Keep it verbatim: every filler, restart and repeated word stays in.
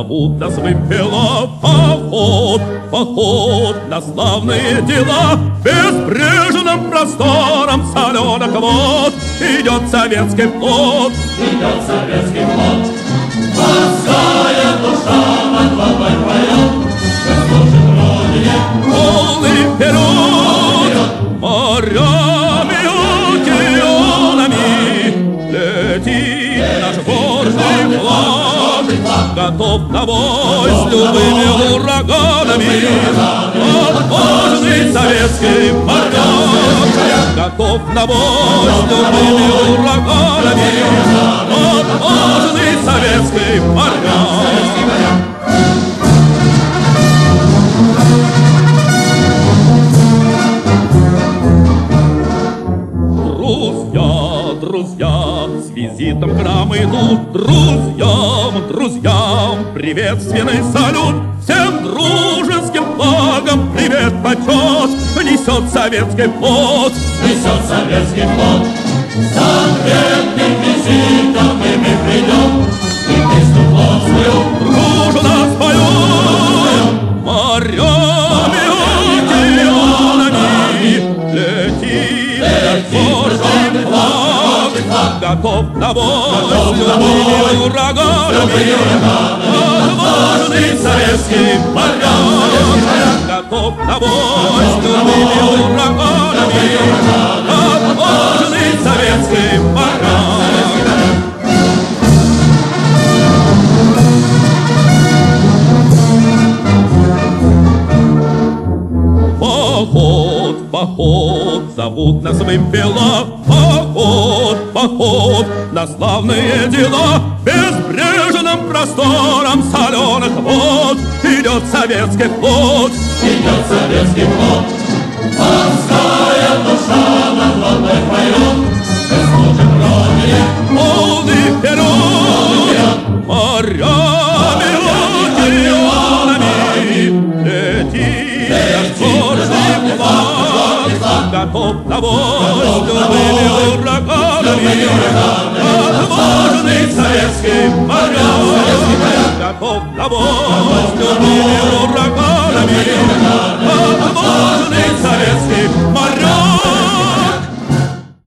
зовут нас выпила поход, поход на славные дела. Безбрежным простором соленых вод идет советский флот. Идет советский флот, морская душа над водой поет, мы служим Родине. Полный вперед, морями, океанами летит наш гордый флаг, готов на бой с любыми ураганами. Отважный советский моряк, готов на бой с любыми ураганами. Отважный советский моряк. Друзья, друзья, с визитом к нам идут. Друзьям, друзьям, приветственный салют. Всем дружеским флагом привет, почет несет советский флот. Несет советский флот, с ответным визитом и мы придем, и песню флотскую дружно споем. Морями, океанами летит наш гордый флаг, готов на бой с любыми ураганами. Отважный советский моряк, готов на бой с любыми ураганами. Отважный советский моряк. Поход, поход, зовут нас вымпела. Поход, поход на славные дела. Безбрежным простором соленых вод идет советский флот. Идет советский флот, морская душа над водой поет, мы служим Родине. Полный вперед, морями, океанами летит наш гордый флаг, готов на бой с любыми ураганами. Отважный советский моряк, готов на бой с любыми ураганами.